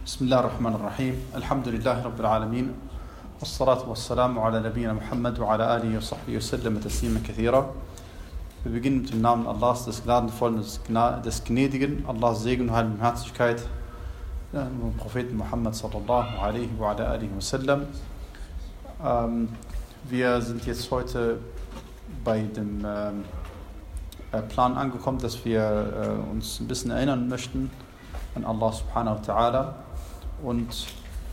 بسم الله الرحمن الرحيم الحمد لله رب العالمين والصلاة والسلام على نبينا Muhammad وعلى آله وصحبه وسلم تسليما كثيرا. Wir beginnen mit dem Namen Allahs, des Gnadenvollen, des Gnädigen, Allahs Segen und Heilbarmherzigkeit, dem Propheten Muhammad sallallahu alaihi wa ala alihi wa sallam. Wir sind jetzt heute bei dem Plan angekommen, dass wir uns ein bisschen erinnern möchten an Allah subhanahu wa ta'ala. Und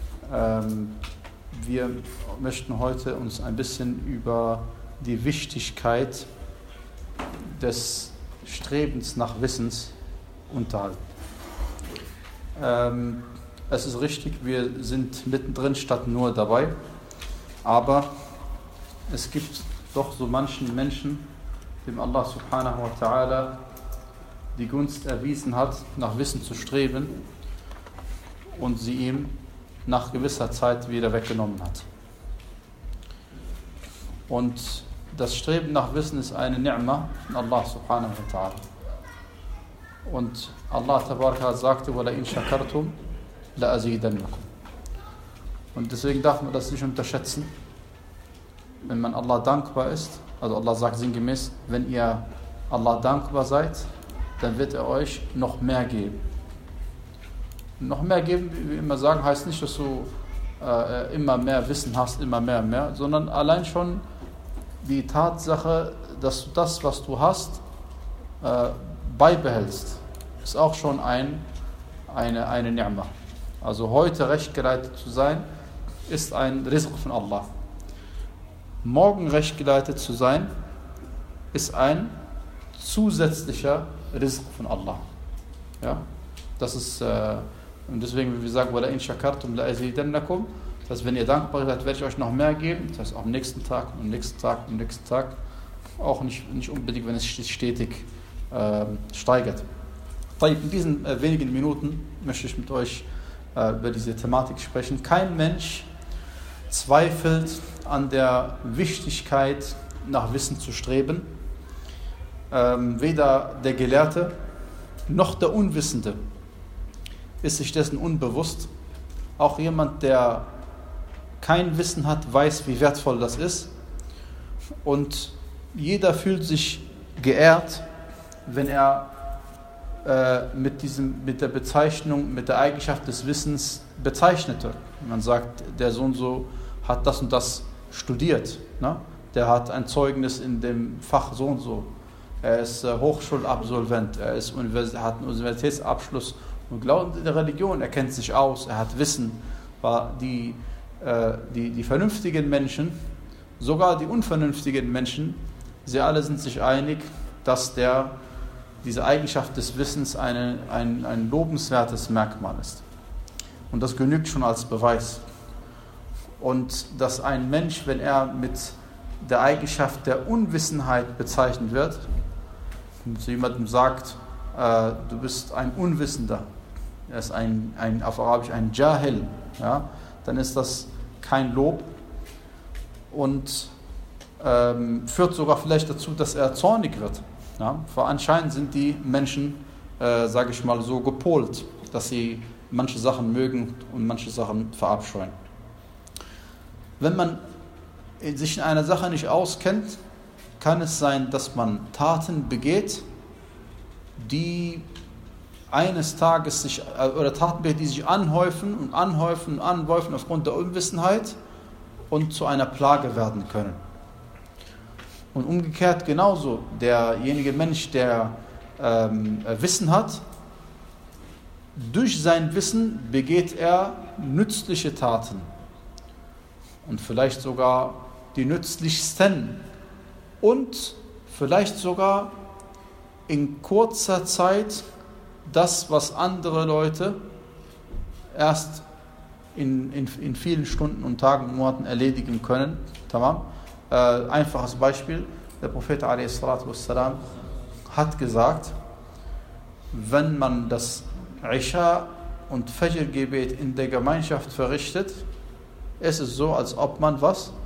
wir möchten heute uns ein bisschen über die Wichtigkeit des Strebens nach Wissens unterhalten. Es ist richtig, wir sind mittendrin statt nur dabei, aber es gibt doch so manchen Menschen, dem Allah subhanahu wa ta'ala die Gunst erwiesen hat, nach Wissen zu streben und sie ihm nach gewisser Zeit wieder weggenommen hat. Und das Streben nach Wissen ist eine Ni'ma von Allah subhanahu wa ta'ala. Und Allah tabaraka sagte, وَلَئِنْ شَكَرْتُمْ لَأَزِيدَنَّكُمْ. Und deswegen darf man das nicht unterschätzen. Wenn man Allah dankbar ist, also Allah sagt sinngemäß, wenn ihr Allah dankbar seid, dann wird er euch noch mehr geben. Noch mehr geben, wie wir immer sagen, heißt nicht, dass du immer mehr Wissen hast, immer mehr, sondern allein schon die Tatsache, dass du das, was du hast, beibehältst, ist auch schon eine Ni'ma. Also heute rechtgeleitet zu sein, ist ein Rizq von Allah. Morgen rechtgeleitet zu sein, ist ein zusätzlicher Rizq von Allah. Ja? Das ist, und deswegen, wie wir sagen, وَلَئِنْ شَكَرْتُمْ لَأَزِيدَنَّكُمْ. Das heißt, wenn ihr dankbar seid, werde ich euch noch mehr geben. Das heißt, am nächsten Tag, am nächsten Tag, am nächsten Tag. Auch nicht unbedingt, wenn es stetig steigert. In diesen wenigen Minuten möchte ich mit euch über diese Thematik sprechen. Kein Mensch zweifelt an der Wichtigkeit, nach Wissen zu streben. Weder der Gelehrte noch der Unwissende ist sich dessen unbewusst. Auch jemand, der kein Wissen hat, weiß, wie wertvoll das ist. Und jeder fühlt sich geehrt, wenn er mit der Bezeichnung, mit der Eigenschaft des Wissens bezeichnet wird. Man sagt, der so und so hat das und das studiert. Ne? Der hat ein Zeugnis in dem Fach so und so. Er ist Hochschulabsolvent, er hat einen Universitätsabschluss und glaubt in der Religion, er kennt sich aus, er hat Wissen. Die vernünftigen Menschen, sogar die unvernünftigen Menschen, sie alle sind sich einig, dass diese Eigenschaft des Wissens ein lobenswertes Merkmal ist. Und das genügt schon als Beweis. Und dass ein Mensch, wenn er mit der Eigenschaft der Unwissenheit bezeichnet wird, wenn zu jemandem sagt, du bist ein Unwissender, er ist auf Arabisch ein Jahil, ja, dann ist das kein Lob und führt sogar vielleicht dazu, dass er zornig wird. Ja? Weil anscheinend sind die Menschen, sage ich mal, so gepolt, dass sie manche Sachen mögen und manche Sachen verabscheuen. Wenn man sich in einer Sache nicht auskennt, kann es sein, dass man Taten begeht, die eines Tages Taten begeht, die sich anhäufen aufgrund der Unwissenheit und zu einer Plage werden können. Und umgekehrt genauso, derjenige Mensch, der Wissen hat, durch sein Wissen begeht er nützliche Taten. Und vielleicht sogar die nützlichsten. Und vielleicht sogar in kurzer Zeit das, was andere Leute erst in vielen Stunden und Tagen und Monaten erledigen können. Tamam? Einfaches Beispiel, der Prophet a.s. hat gesagt, wenn man das Isha und Fajr-Gebet in der Gemeinschaft verrichtet, ist es so, als ob man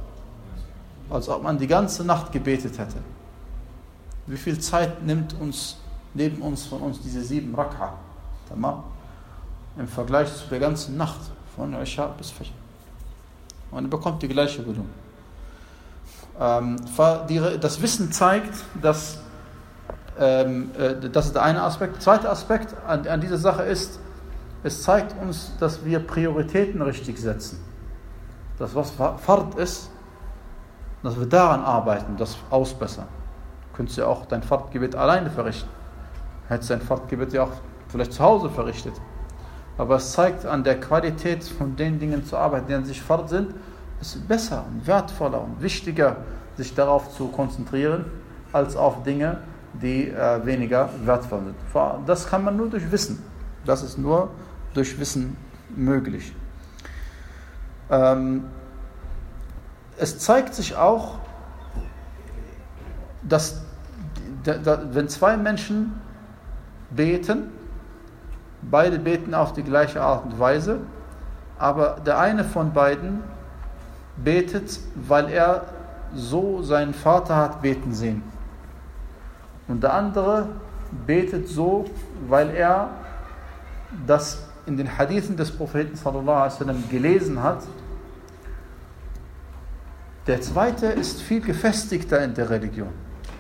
die ganze Nacht gebetet hätte. Wie viel Zeit nimmt uns von uns diese 7 Rak'a? Tamam? im Vergleich zu der ganzen Nacht, von Isha bis Fajr. Und er bekommt die gleiche Belohnung. Das Wissen zeigt, dass das ist der eine Aspekt. Der zweite Aspekt an dieser Sache ist, es zeigt uns, dass wir Prioritäten richtig setzen. Das, was Fard ist, dass wir daran arbeiten, das ausbessern. Du könntest ja auch dein Fardgebet alleine verrichten. Hättest dein Fardgebet ja auch vielleicht zu Hause verrichtet. Aber es zeigt an der Qualität von den Dingen zu arbeiten, die an sich Fard sind, es ist besser und wertvoller und wichtiger, sich darauf zu konzentrieren, als auf Dinge, die weniger wertvoll sind. Das kann man nur durch Wissen. Das ist nur durch Wissen möglich. Es zeigt sich auch, dass wenn zwei Menschen beten, beide beten auf die gleiche Art und Weise, aber der eine von beiden betet, weil er so seinen Vater hat beten sehen. Und der andere betet so, weil er das in den Hadithen des Propheten sallallahu alaihi wasallam gelesen hat. Der zweite ist viel gefestigter in der Religion.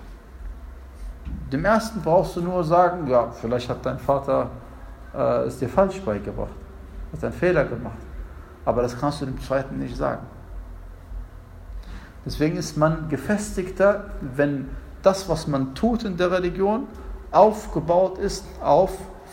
Dem ersten brauchst du nur sagen, ja, vielleicht hat dein Vater es dir falsch beigebracht, hat einen Fehler gemacht. Aber das kannst du dem zweiten nicht sagen. Deswegen ist man gefestigter, wenn das, was man tut in der Religion, aufgebaut ist auf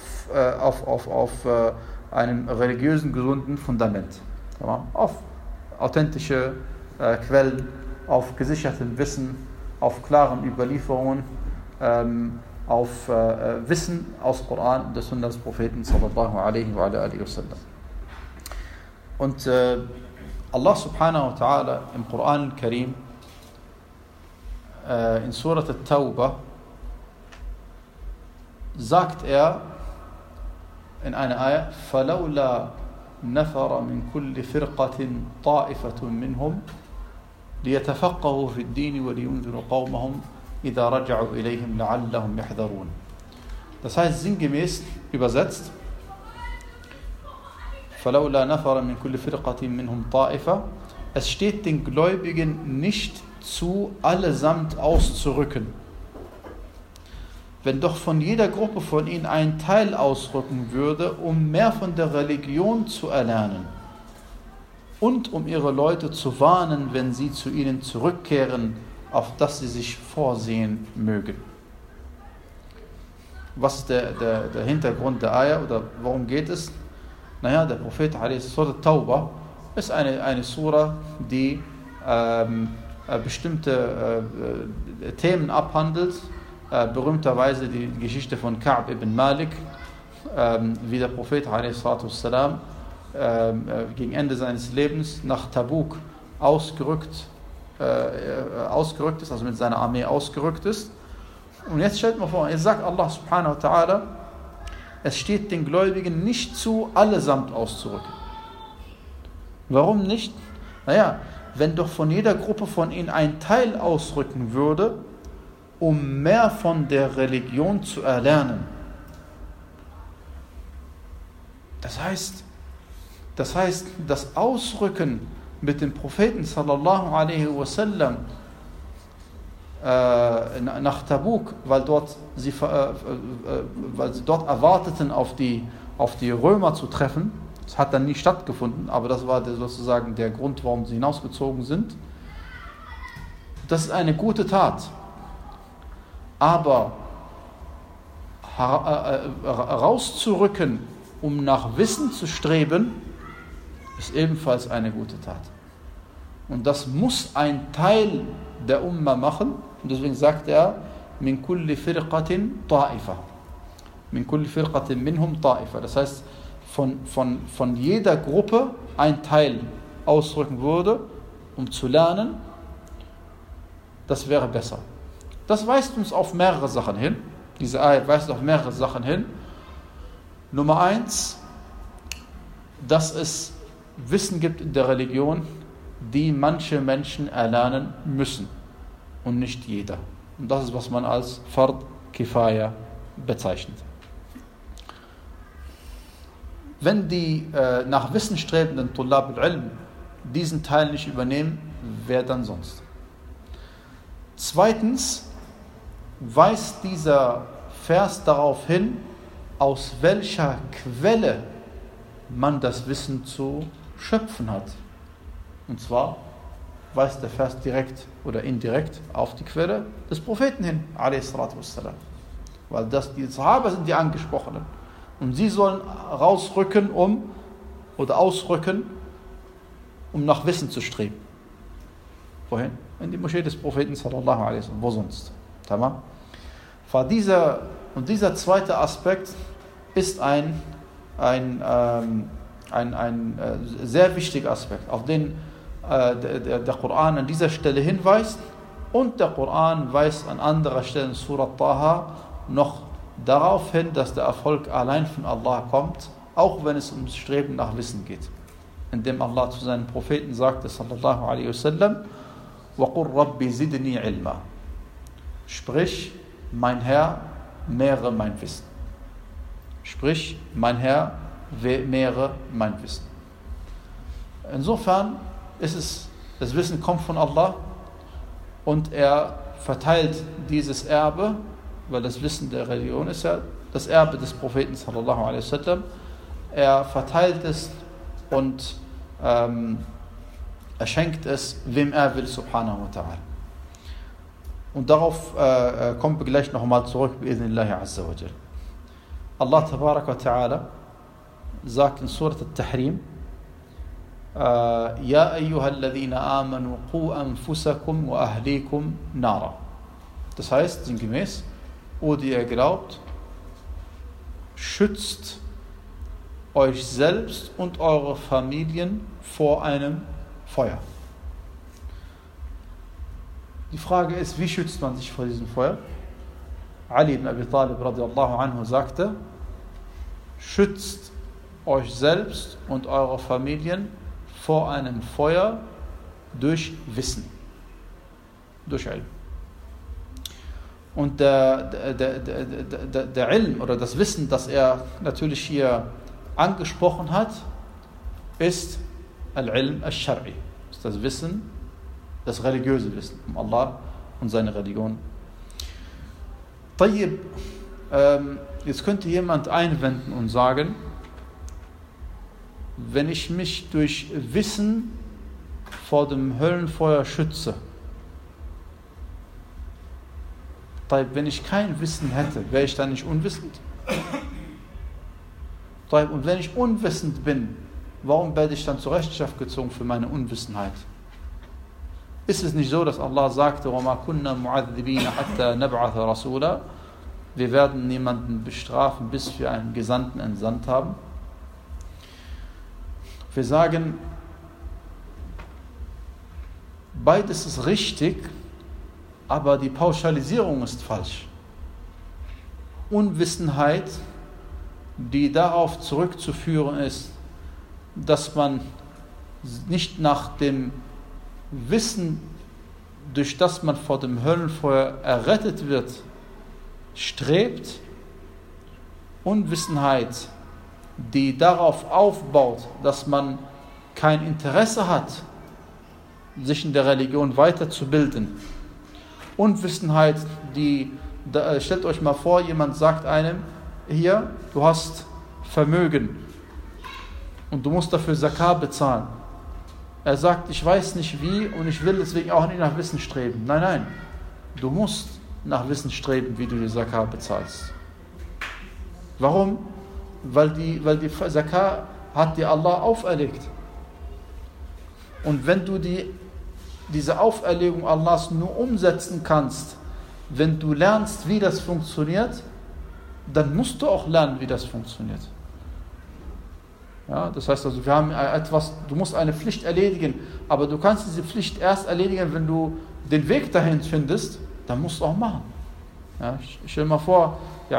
einem religiösen, gesunden Fundament. Auf authentische Quellen, auf gesichertem Wissen, auf klaren Überlieferungen, auf Wissen aus Koran und der Sunna des Propheten sallallahu alaihi wa alihi wasallam. Und Allah subhanahu wa ta'ala im Koran al-Karim in Surat al-Tawbah sagt er in einer Ayah: فَلَوْلَا نَفَرَ مِنْ كُلِّ فِرْقَةٍ طَائِفَةٌ مِّنْهُمْ لِيَتَفَقَّهُوا فِي الدِّينِ وَلِيُنذِرُوا قَوْمَهُمْ إِذَا رَجَعُوا إِلَيْهِمْ لَعَلَّهُمْ يَحْذَرُونَ. Das heißt sinngemäß übersetzt: فَلَوْلَا نَفَرَ مِنْ كُلِّ فِرْقَةٍ مِّنْهُمْ طَائِفَةٌ. Es steht den Gläubigen nicht zu, allesamt auszurücken. Wenn doch von jeder Gruppe von ihnen ein Teil ausrücken würde, um mehr von der Religion zu erlernen und um ihre Leute zu warnen, wenn sie zu ihnen zurückkehren, auf das sie sich vorsehen mögen. Was ist der Hintergrund der Ayah oder worum geht es? Naja, der Prophet Surah Tawbah ist eine Surah, die bestimmte Themen abhandelt, berühmterweise die Geschichte von Ka'b ibn Malik, wie der Prophet ﷺ gegen Ende seines Lebens nach Tabuk ausgerückt ist, also mit seiner Armee ausgerückt ist. Und jetzt stellt man vor, jetzt sagt Allah subhanahu wa ta'ala, es steht den Gläubigen nicht zu, allesamt auszurücken. Warum nicht? Naja, wenn doch von jeder Gruppe von ihnen ein Teil ausrücken würde, um mehr von der Religion zu erlernen. Das heißt, das Ausrücken mit dem Propheten sallallahu alaihi wasallam nach Tabuk, weil sie dort erwarteten, auf die Römer zu treffen. Das hat dann nie stattgefunden, aber das war sozusagen der Grund, warum sie hinausgezogen sind. Das ist eine gute Tat. Aber rauszurücken, um nach Wissen zu streben, ist ebenfalls eine gute Tat. Und das muss ein Teil der Umma machen. Und deswegen sagt er, min kulli firqatin ta'ifa. Min kulli firqatin minhum ta'ifa. Das heißt, von jeder Gruppe ein Teil ausrücken würde, um zu lernen, das wäre besser. Das weist uns auf mehrere Sachen hin. Diese Ayat weist auf mehrere Sachen hin. Nummer 1, dass es Wissen gibt in der Religion, die manche Menschen erlernen müssen und nicht jeder. Und das ist, was man als Fard Kifaya bezeichnet. wenn die nach Wissen strebenden Tullab al-Ilm diesen Teil nicht übernehmen, wer dann sonst? Zweitens weist dieser Vers darauf hin, aus welcher Quelle man das Wissen zu schöpfen hat. Und zwar weist der Vers direkt oder indirekt auf die Quelle des Propheten hin, a.s. Weil die Sahaba sind die Angesprochenen. Und sie sollen ausrücken, um nach Wissen zu streben. Wohin? In die Moschee des Propheten sallallahu alaihi wasallam. Wo sonst? Tamam? Dieser zweite Aspekt ist ein sehr wichtiger Aspekt, auf den der Koran an dieser Stelle hinweist, und der Koran weist an anderer Stelle in Surat Taha noch darauf hin, dass der Erfolg allein von Allah kommt, auch wenn es ums Streben nach Wissen geht. Indem Allah zu seinen Propheten sagte, sallallahu alaihi wasallam, وَقُلْ رَبِّ زِدْنِي عِلْمًا. Sprich, mein Herr, mehre mein Wissen. Sprich, mein Herr, mehre mein Wissen. Insofern das Wissen kommt von Allah und er verteilt dieses Erbe, weil das Wissen der Religion ist ja das Erbe des Propheten sallallahu alaihi wasallam. Er verteilt es und er schenkt es, wem er will, subhanahu wa ta'ala. Und darauf kommen wir gleich nochmal zurück, bi'idhnillahi azza wa jal. Allah tabarak wa ta'ala sagt in Surat al-Tahrim, Ja ayyuhalladhina amanu qu anfusakum wa ahlikum nara. Das heißt, sinngemäß, O die ihr glaubt, schützt euch selbst und eure Familien vor einem Feuer. Die Frage ist, wie schützt man sich vor diesem Feuer? Ali ibn Abi Talib radiallahu anhu sagte, schützt euch selbst und eure Familien vor einem Feuer durch Wissen, durch Ilm. Und der Ilm oder das Wissen, das er natürlich hier angesprochen hat, ist Al-Ilm al-Shar'i, ist das Wissen, das religiöse Wissen um Allah und seine Religion. Tayyib, jetzt könnte jemand einwenden und sagen, wenn ich mich durch Wissen vor dem Höllenfeuer schütze, wenn ich kein Wissen hätte, wäre ich dann nicht unwissend? Und wenn ich unwissend bin, warum werde ich dann zur Rechenschaft gezogen für meine Unwissenheit? Ist es nicht so, dass Allah sagte, وَمَا كُنَّا مُعَذِّبِينَ حَتَّى نَبْعَثَ رَسُولًا? Wir werden niemanden bestrafen, bis wir einen Gesandten entsandt haben? Wir sagen, beides ist richtig, aber die Pauschalisierung ist falsch. Unwissenheit, die darauf zurückzuführen ist, dass man nicht nach dem Wissen, durch das man vor dem Höllenfeuer errettet wird, strebt. Unwissenheit, die darauf aufbaut, dass man kein Interesse hat, sich in der Religion weiterzubilden. Unwissenheit, stellt euch mal vor, jemand sagt einem, hier, du hast Vermögen und du musst dafür Zakat bezahlen. Er sagt, ich weiß nicht wie und ich will deswegen auch nicht nach Wissen streben. Nein, du musst nach Wissen streben, wie du die Zakat bezahlst. Warum? Weil die Zakat hat dir Allah auferlegt. Und wenn du diese Auferlegung Allahs nur umsetzen kannst, wenn du lernst, wie das funktioniert, dann musst du auch lernen, wie das funktioniert. Ja, das heißt also, du musst eine Pflicht erledigen, aber du kannst diese Pflicht erst erledigen, wenn du den Weg dahin findest, dann musst du auch machen. Ja, stell dir mal vor,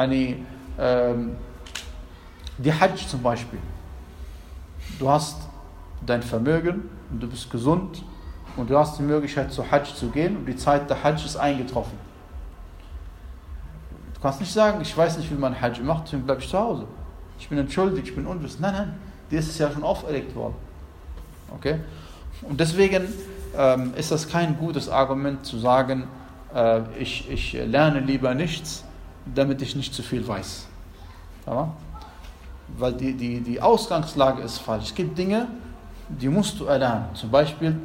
die Hajj zum Beispiel. Du hast dein Vermögen und du bist gesund und du hast die Möglichkeit zur Hajj zu gehen und die Zeit der Hajj ist eingetroffen. Du kannst nicht sagen, ich weiß nicht, wie man Hajj macht, deswegen bleibe ich zu Hause. ich bin entschuldigt, ich bin unwissend. Nein, dir ist es ja schon auferlegt worden. Okay? Und deswegen ist das kein gutes Argument zu sagen, ich lerne lieber nichts, damit ich nicht zu viel weiß. Ja? Weil die Ausgangslage ist falsch. Es gibt Dinge, die musst du erlernen. Zum Beispiel,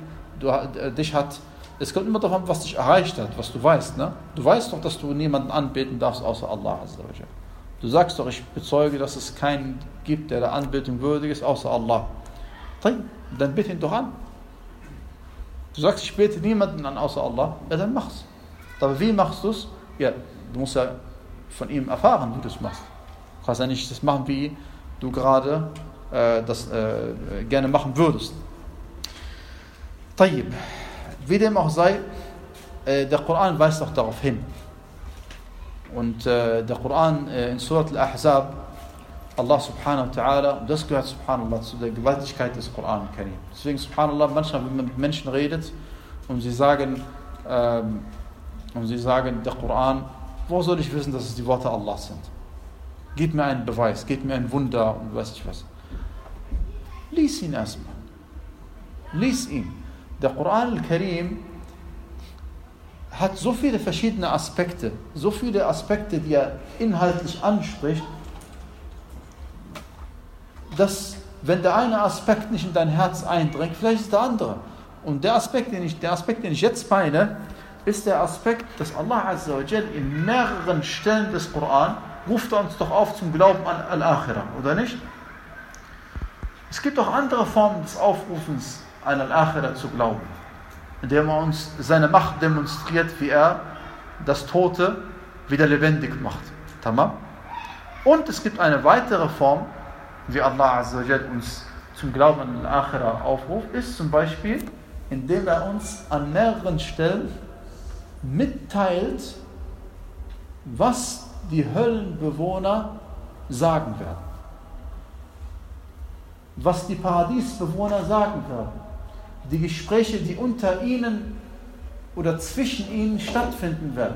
es kommt immer darauf an, was dich erreicht hat, was du weißt. Ne? Du weißt doch, dass du niemanden anbeten darfst, außer Allah. Du sagst doch, ich bezeuge, dass es keinen gibt, der der Anbetung würdig ist, außer Allah. Dann bete ihn doch an. Du sagst, ich bete niemanden an, außer Allah. Ja, dann mach's. Aber wie machst du es? Ja, du musst ja von ihm erfahren, wie du es machst. Du kannst ja nicht das machen, wie du gerade das gerne machen würdest. Tayyib. Wie dem auch sei, der Koran weist auch darauf hin. Und der Koran in Surat Al-Ahzab, Allah subhanahu wa ta'ala, und das gehört subhanallah zu der Gewaltigkeit des Koran Karim. Deswegen subhanallah, manchmal, wenn man mit Menschen redet und sie sagen, der Koran, wo soll ich wissen, dass es die Worte Allah sind? Gib mir einen Beweis, gib mir ein Wunder und weiß ich was. Lies ihn erstmal. Lies ihn. Der Koran al-Karim hat so viele verschiedene Aspekte, die er inhaltlich anspricht, dass, wenn der eine Aspekt nicht in dein Herz eindringt, vielleicht ist der andere. Und der Aspekt, den ich jetzt meine, ist der Aspekt, dass Allah Azza wa Jal in mehreren Stellen des Koran ruft uns doch auf zum Glauben an Al-Akhirah, oder nicht? Es gibt auch andere Formen des Aufrufens, an Al-Akhirah zu glauben, indem er uns seine Macht demonstriert, wie er das Tote wieder lebendig macht. Tamam? Und es gibt eine weitere Form, wie Allah Azza wa Jal uns zum Glauben an Al-Akhirah aufruft, ist zum Beispiel, indem er uns an mehreren Stellen mitteilt, was die Höllenbewohner sagen werden. Was die Paradiesbewohner sagen werden. Die Gespräche, die unter ihnen oder zwischen ihnen stattfinden werden.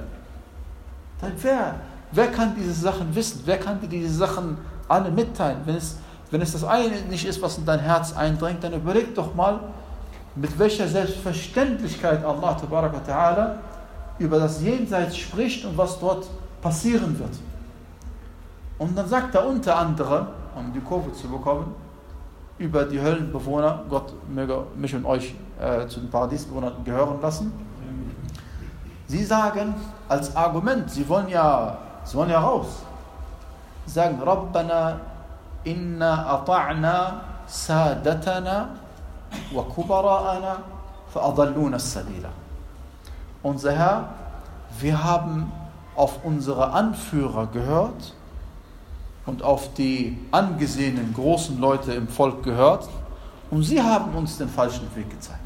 Wer kann diese Sachen wissen? Wer kann dir diese Sachen alle mitteilen? Wenn es das eine nicht ist, was in dein Herz eindringt, dann überleg doch mal, mit welcher Selbstverständlichkeit Allah Tabaraka Ta'ala über das Jenseits spricht und was dort passieren wird. Und dann sagt er unter anderem, um die Kurve zu bekommen, über die Höllenbewohner, Gott möge mich und euch zu den Paradiesbewohnern gehören lassen. Sie sagen als Argument, sie wollen ja raus. Sie sagen, Rabbana inna ata'na sadatana wa kubara'ana fa adalluna as-sabila. Unser Herr, wir haben auf unsere Anführer gehört und auf die angesehenen großen Leute im Volk gehört und sie haben uns den falschen Weg gezeigt.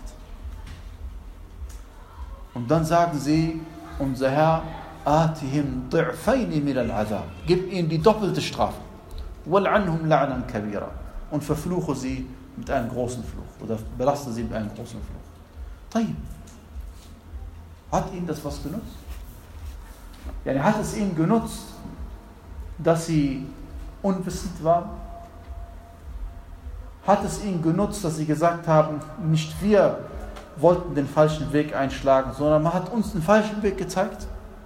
Und dann sagen sie, unser Herr, atihim du'fayni min al-'adhab, gib ihnen die doppelte Strafe, wal'anhum la'nan kabira, und verfluche sie mit einem großen Fluch oder belaste sie mit einem großen Fluch. Tayyib. Hat ihnen das was genutzt? Ja, hat es ihnen genutzt, dass sie unwissend waren? Hat es ihnen genutzt, dass sie gesagt haben, nicht wir wollten den falschen Weg einschlagen, sondern man hat uns den falschen Weg gezeigt?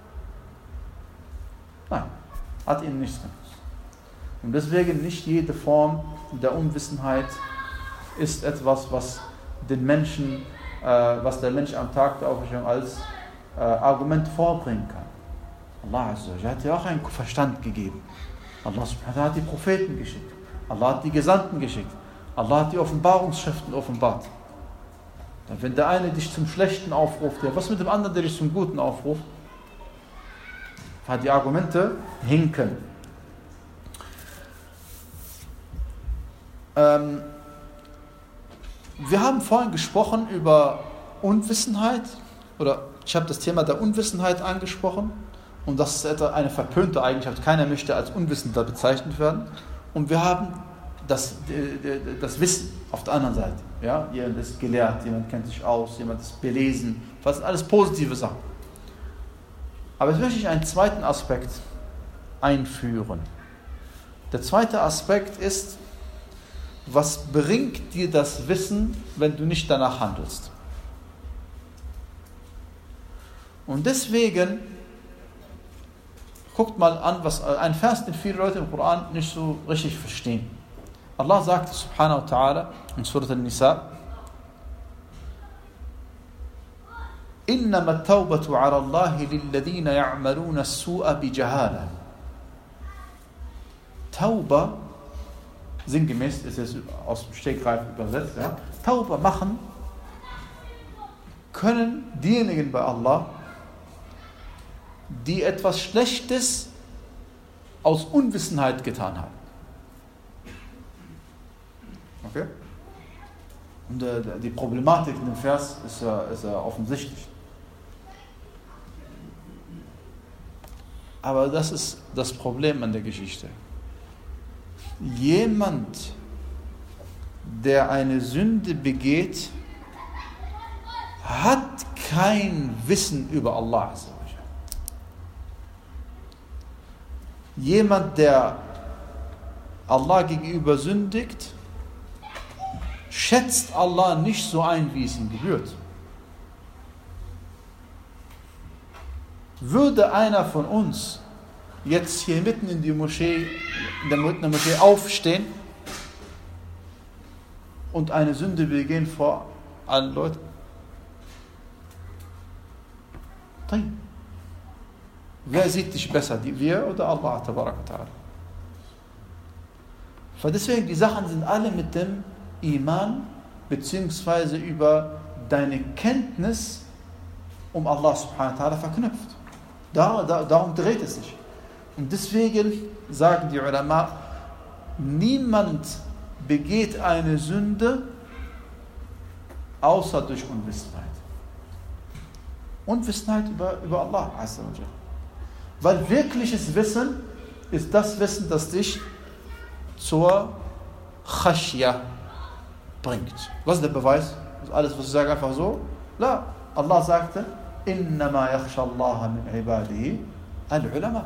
Nein, hat ihnen nichts genutzt. Und deswegen nicht jede Form der Unwissenheit ist etwas, was der Mensch am Tag der Auferstehung als Argument vorbringen kann. Allah Azza wa Jalla hat ja auch einen Verstand gegeben. Allah subhanahu wa ta'ala hat die Propheten geschickt. Allah hat die Gesandten geschickt. Allah hat die Offenbarungsschriften offenbart. Dann, wenn der eine dich zum Schlechten aufruft, ja, was mit dem anderen, der dich zum Guten aufruft? Hat die Argumente hinken. Wir haben vorhin gesprochen über Unwissenheit, oder ich habe das Thema der Unwissenheit angesprochen, und das ist eine verpönte Eigenschaft. Keiner möchte als Unwissender bezeichnet werden. Und wir haben das Wissen auf der anderen Seite. Ja? Jemand ist gelehrt, jemand kennt sich aus, jemand ist belesen. Das sind alles positive Sachen. Aber jetzt möchte ich einen zweiten Aspekt einführen. Der zweite Aspekt ist, was bringt dir das Wissen, wenn du nicht danach handelst? Und deswegen, guckt mal an, was ein Vers, den viele Leute im Koran nicht so richtig verstehen. Allah sagt subhanahu wa ta'ala in Surah An-Nisa: إنما التوبة على الله للذين يعملون السوء بجهالة. Tauba, sinngemäß ist es aus dem Stegreif übersetzt, ja? Tauba machen können diejenigen bei Allah, die etwas Schlechtes aus Unwissenheit getan haben. Okay? Und die Problematik in dem Vers ist ja offensichtlich. Aber das ist das Problem an der Geschichte. Jemand, der eine Sünde begeht, hat kein Wissen über Allah. Jemand, der Allah gegenüber sündigt, schätzt Allah nicht so ein, wie es ihm gebührt. Würde einer von uns jetzt hier mitten in der Moschee aufstehen und eine Sünde begehen vor allen Leuten? Wer sieht dich besser, wir oder Allah tabarak wa ta'ala? Deswegen, die Sachen sind alle mit dem Iman beziehungsweise über deine Kenntnis um Allah subhanahu wa ta'ala verknüpft. Darum dreht es sich. Und deswegen sagen die Ulama, niemand begeht eine Sünde außer durch Unwissenheit. Unwissenheit über Allah azza wa jalla. Weil wirkliches Wissen ist das Wissen, das dich zur Khashya bringt. Was ist der Beweis? Das ist alles, was ich sage, einfach so? La. Allah sagte, innama yakhsha Allah min ibadihi al-ulama.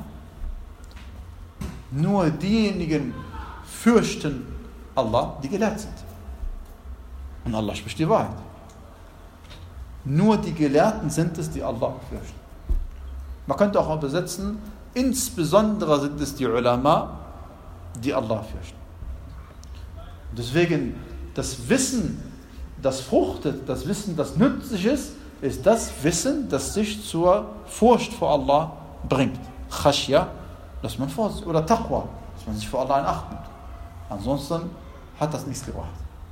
Nur diejenigen fürchten Allah, die gelehrt sind. Und Allah spricht die Wahrheit. Nur die Gelehrten sind es, die Allah fürchten. Man könnte auch übersetzen, insbesondere sind es die Ulama, die Allah fürchten. Deswegen, das Wissen, das fruchtet, das Wissen, das nützlich ist das Wissen, das sich zur Furcht vor Allah bringt. Khashya, dass man Vorsicht, oder Taqwa, dass man sich vor Allah in Acht nimmt. Ansonsten hat das nichts gebracht.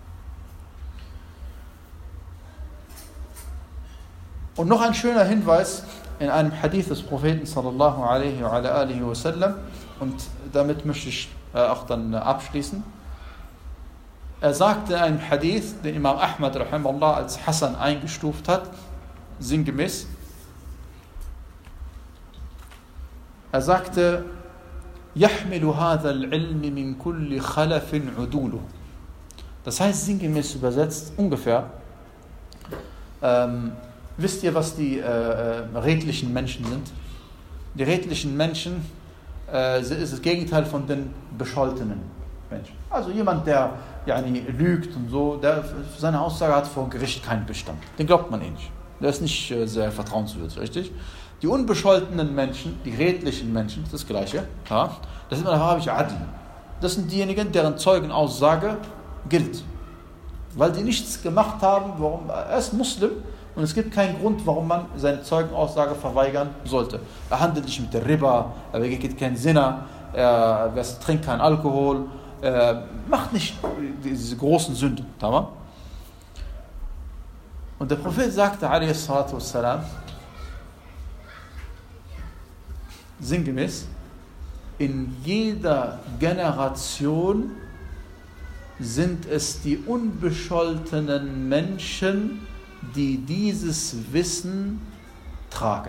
Und noch ein schöner Hinweis in einem Hadith des Propheten sallallahu alaihi wa alihi wa sallam, und damit möchte ich auch dann abschließen. Er sagte in einem Hadith, den Imam Ahmad rahimahullah als Hasan eingestuft hat, sinngemäß, er sagte, يحمل هذا العلم من كل خلف عدوله. Das heißt sinngemäß übersetzt ungefähr, wisst ihr, was die redlichen Menschen sind? Die redlichen Menschen ist das Gegenteil von den bescholtenen Menschen. Also jemand, der lügt und so, der seine Aussage hat vor Gericht keinen Bestand. Den glaubt man eh nicht. Der ist nicht sehr vertrauenswürdig, richtig? Die unbescholtenen Menschen, die redlichen Menschen, das Gleiche, ja, das sind arabische Adl. Das sind diejenigen, deren Zeugenaussage gilt. Weil die nichts gemacht haben, warum er ist Muslim und es gibt keinen Grund, warum man seine Zeugenaussage verweigern sollte. Er handelt nicht mit der Riba, er begeht keinen Sinner, er trinkt keinen Alkohol, er macht nicht diese großen Sünden. Tamam? Und der Prophet sagte, alaihi salatu wassalam, sinngemäß, in jeder Generation sind es die unbescholtenen Menschen, die dieses Wissen tragen.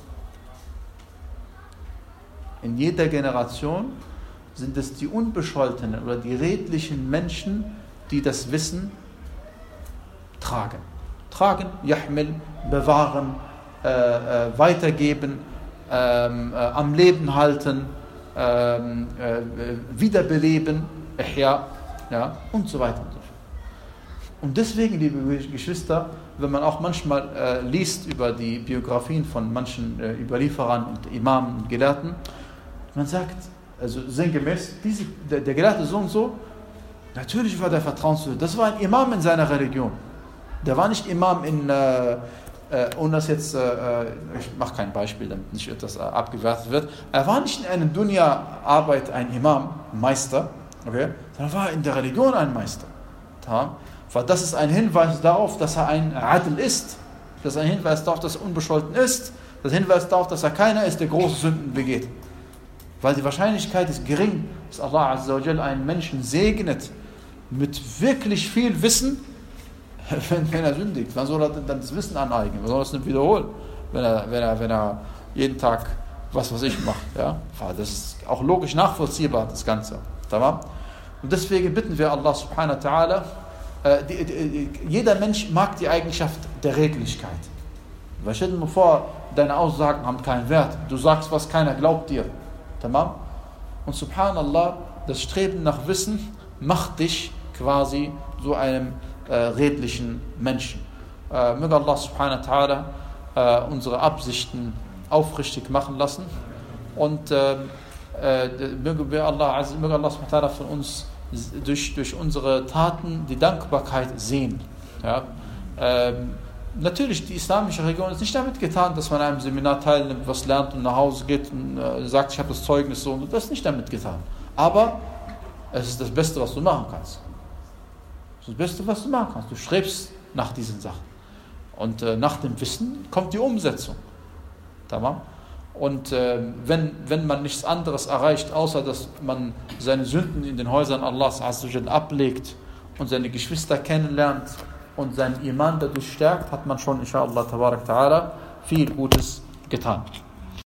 In jeder Generation sind es die unbescholtenen oder die redlichen Menschen, die das Wissen tragen. Tragen, yahmil, bewahren, weitergeben, am Leben halten, wiederbeleben, Ihya, ja, und so weiter und so fort. Und deswegen, liebe Geschwister, wenn man auch manchmal liest über die Biografien von manchen Überlieferern und Imamen und Gelehrten, man sagt, also sinngemäß, der Gelehrte so und so, natürlich war der vertrauenswürdig. Das war ein Imam in seiner Religion. Der war nicht Imam in, ohne dass jetzt, ich mache kein Beispiel, damit nicht etwas abgewertet wird. Er war nicht in einer Dunya-Arbeit ein Imam, Meister, okay, sondern war in der Religion ein Meister. Weil das ist ein Hinweis darauf, dass er ein Adl ist. Das ist ein Hinweis darauf, dass er unbescholten ist. Das ist ein Hinweis darauf, dass er keiner ist, der große Sünden begeht. Weil die Wahrscheinlichkeit ist gering, dass Allah Azza wa Jal einen Menschen segnet mit wirklich viel Wissen, wenn er sündigt. Wann soll er dann das Wissen aneignen? Wann soll er es nicht wiederholen, wenn er jeden Tag was ich macht? Ja? Das ist auch logisch nachvollziehbar, das Ganze. Und deswegen bitten wir Allah subhanahu wa ta'ala, jeder Mensch mag die Eigenschaft der Redlichkeit. Weil stell dir mal vor, deine Aussagen haben keinen Wert. Du sagst was, keiner glaubt dir. Und subhanallah, das Streben nach Wissen macht dich quasi so einem redlichen Menschen. Möge Allah subhanahu wa ta'ala unsere Absichten aufrichtig machen lassen und möge Allah subhanahu wa ta'ala von uns durch unsere Taten die Dankbarkeit sehen. Ja? Natürlich, die islamische Religion ist nicht damit getan, dass man an einem Seminar teilnimmt, was lernt und nach Hause geht und sagt, ich habe das Zeugnis so und das ist nicht damit getan. Aber es ist das Beste, was du machen kannst. Das ist das Beste, was du machen kannst. Du strebst nach diesen Sachen. Und nach dem Wissen kommt die Umsetzung. Tamam? Und wenn man nichts anderes erreicht, außer dass man seine Sünden in den Häusern Allahs ablegt und seine Geschwister kennenlernt und seinen Iman dadurch stärkt, hat man schon, inshallah, tabarak ta'ala, viel Gutes getan.